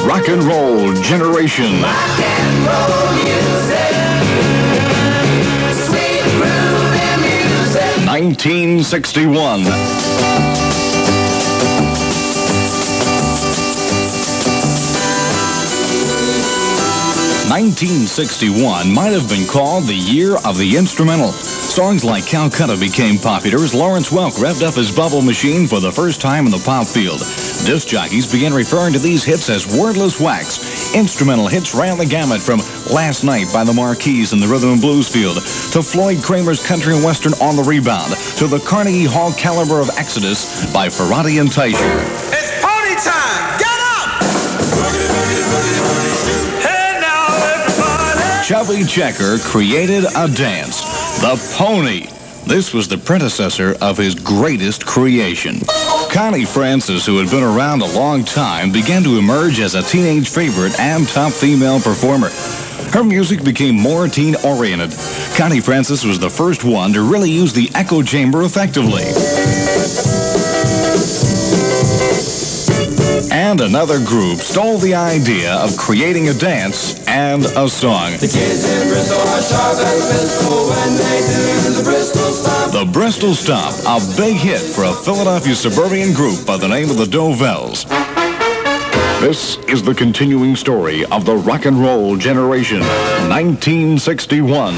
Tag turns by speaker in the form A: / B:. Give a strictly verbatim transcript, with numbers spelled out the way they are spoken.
A: rock and roll generation.
B: Rock and roll music. Sweet groovy music.
A: nineteen sixty-one. nineteen sixty-one might have been called the year of the instrumental. Songs like Calcutta became popular as Lawrence Welk revved up his bubble machine for the first time in the pop field. Disc jockeys began referring to these hits as wordless wax. Instrumental hits ran the gamut from Last Night by the Marquis in the rhythm and blues field, to Floyd Kramer's Country and Western On the Rebound, to the Carnegie Hall caliber of Exodus by Ferrati and Teicher.
C: It's party time! Get up! Hey now, everybody!
A: Chubby Checker created a dance, the pony. This was the predecessor of his greatest creation. Connie Francis, who had been around a long time, began to emerge as a teenage favorite and top female performer. Her music became more teen-oriented. Connie Francis was the first one to really use the echo chamber effectively. And another group stole the idea of creating a dance and a song.
B: The kids in Bristol are sharp as a pistol when they do the Bristol Stomp.
A: The Bristol Stomp, a big hit for a Philadelphia suburban group by the name of the Dovells. This is the continuing story of the rock and roll generation, nineteen sixty-one.